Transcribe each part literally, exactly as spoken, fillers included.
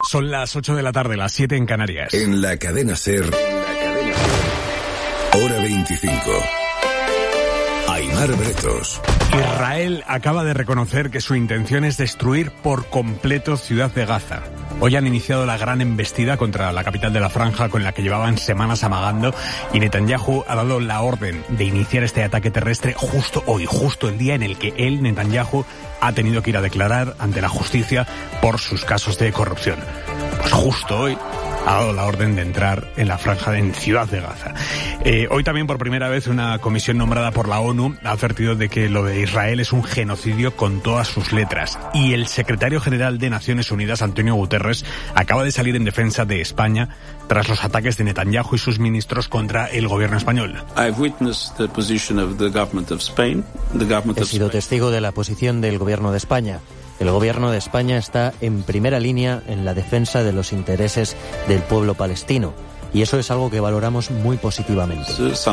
Son las ocho de la tarde, las siete en Canarias. En la cadena SER, hora veinticinco. Aimar Bretos. Israel acaba de reconocer que su intención es destruir por completo Ciudad de Gaza. Hoy han iniciado la gran embestida contra la capital de la franja, con la que llevaban semanas amagando, y Netanyahu ha dado la orden de iniciar este ataque terrestre justo hoy, justo el día en el que él, Netanyahu, ha tenido que ir a declarar ante la justicia por sus casos de corrupción. Pues justo hoy ha dado la orden de entrar en la franja de en Ciudad de Gaza. Eh, hoy también por primera vez una comisión nombrada por la ONU ha advertido de que lo de Israel es un genocidio con todas sus letras. Y el secretario general de Naciones Unidas, Antonio Guterres, acaba de salir en defensa de España tras los ataques de Netanyahu y sus ministros contra el gobierno español. He sido testigo de la posición del gobierno de España. El gobierno de España está en primera línea en la defensa de los intereses del pueblo palestino, y eso es algo que valoramos muy positivamente.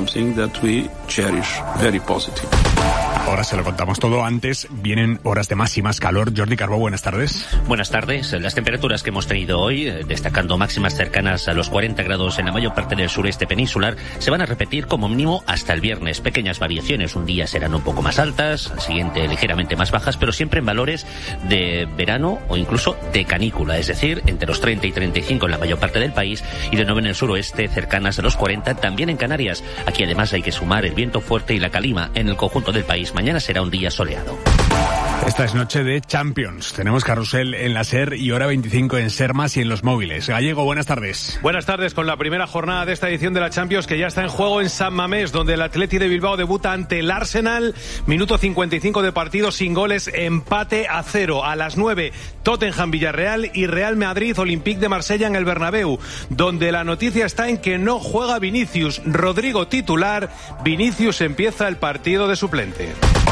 Ahora se lo contamos todo. Antes vienen horas de más y más calor. Jordi Carbó, buenas tardes. Buenas tardes. Las temperaturas que hemos tenido hoy, destacando máximas cercanas a los cuarenta grados en la mayor parte del sureste peninsular, se van a repetir como mínimo hasta el viernes. Pequeñas variaciones. Un día serán un poco más altas, al siguiente ligeramente más bajas, pero siempre en valores de verano o incluso de canícula. Es decir, entre los treinta y treinta y cinco en la mayor parte del país y de nuevo en el suroeste, cercanas a los cuarenta, también en Canarias. Aquí además hay que sumar el viento fuerte y la calima en el conjunto del país. Mañana será un día soleado. Esta es noche de Champions. Tenemos carrusel en la SER y hora veinticinco en SER Más y en los móviles. Gallego, buenas tardes. Buenas tardes, con la primera jornada de esta edición de la Champions, que ya está en juego en San Mamés, donde el Athletic de Bilbao debuta ante el Arsenal. Minuto cincuenta y cinco de partido, sin goles, empate a cero. A las nueve, Tottenham Villarreal y Real Madrid Olympique de Marsella en el Bernabéu, donde la noticia está en que no juega Vinicius. Rodrigo titular, Vinicius empieza el partido de suplente.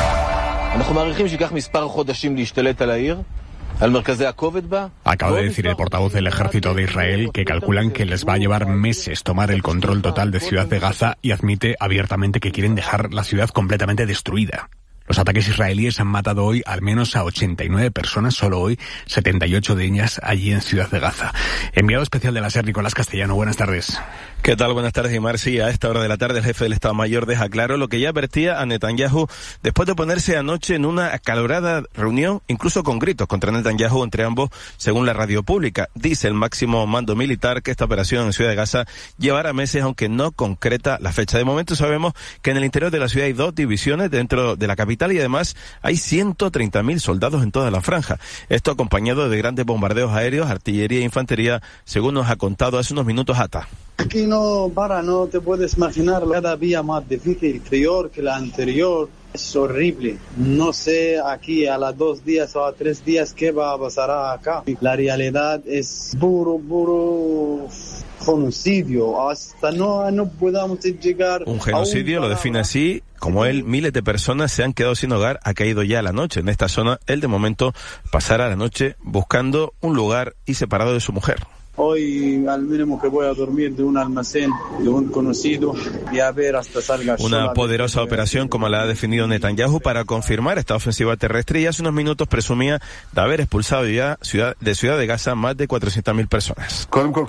Acaba de decir el portavoz del ejército de Israel que calculan que les va a llevar meses tomar el control total de Ciudad de Gaza, y admite abiertamente que quieren dejar la ciudad completamente destruida. Los ataques israelíes han matado hoy al menos a ochenta y nueve personas, solo hoy, setenta y ocho de ellas allí en Ciudad de Gaza. Enviado especial de la SER, Nicolás Castellano, buenas tardes. ¿Qué tal? Buenas tardes, Imar. Sí, a esta hora de la tarde el jefe del Estado Mayor deja claro lo que ya advertía a Netanyahu después de ponerse anoche en una acalorada reunión, incluso con gritos contra Netanyahu entre ambos, según la radio pública. Dice el máximo mando militar que esta operación en Ciudad de Gaza llevará meses, aunque no concreta la fecha. De momento sabemos que en el interior de la ciudad hay dos divisiones dentro de la capital y además hay ciento treinta mil soldados en toda la franja. Esto acompañado de grandes bombardeos aéreos, artillería e infantería, según nos ha contado hace unos minutos Ata. Aquí no para, no te puedes imaginar, cada día más difícil, peor que la anterior. Es horrible. No sé aquí a los dos días o a tres días qué va a pasar acá. La realidad es puro, puro genocidio. Hasta no, no podamos llegar. Un genocidio lo define así. Como él, miles de personas se han quedado sin hogar. Ha caído ya la noche en esta zona. Él de momento pasará la noche buscando un lugar y separado de su mujer. Hoy al mínimo que voy a dormir de un almacén de un conocido y a ver hasta salga. Una poderosa operación, como la ha definido Netanyahu, para confirmar esta ofensiva terrestre, y hace unos minutos presumía de haber expulsado ya ciudad, de Ciudad de Gaza más de cuatrocientas mil personas.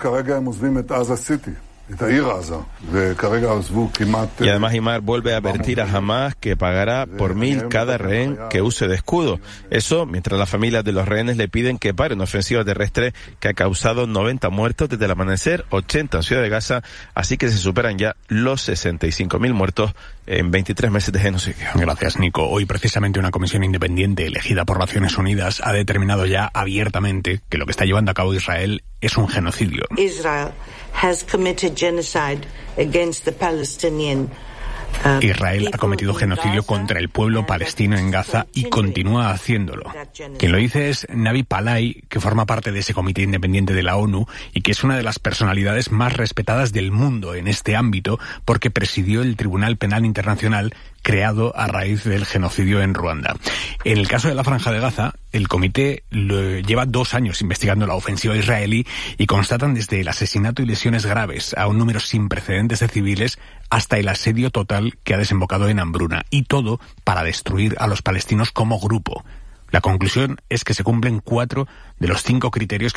Y además Imar vuelve a advertir a Hamas que pagará por mil cada rehén que use de escudo. Eso mientras las familias de los rehenes le piden que pare una ofensiva terrestre que ha causado noventa muertos desde el amanecer, ochenta en Ciudad de Gaza, así que se superan ya los sesenta y cinco mil muertos en veintitrés meses de genocidio. Gracias, Nico. Hoy precisamente una comisión independiente elegida por Naciones Unidas ha determinado ya abiertamente que lo que está llevando a cabo Israel es un genocidio. Israel has committed genocide against the Palestinian. Israel ha cometido genocidio contra el pueblo palestino en Gaza y continúa haciéndolo. Quien lo dice es Navi Pillay, que forma parte de ese comité independiente de la ONU y que es una de las personalidades más respetadas del mundo en este ámbito porque presidió el Tribunal Penal Internacional creado a raíz del genocidio en Ruanda. En el caso de la Franja de Gaza, el comité lo lleva dos años investigando la ofensiva israelí y constatan desde el asesinato y lesiones graves a un número sin precedentes de civiles hasta el asedio total que ha desembocado en hambruna, y todo para destruir a los palestinos como grupo. La conclusión es que se cumplen cuatro de los cinco criterios